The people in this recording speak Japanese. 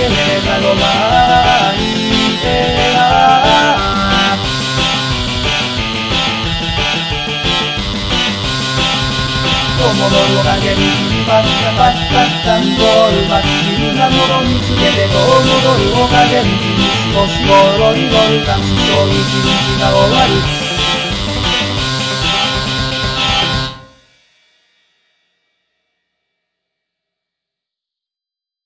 ければロマンで友のおかげに金パッタパッタ段ボールまっきりなもの見つけてと戻るおかげに君少しもろいゴルタンスと一日が終わる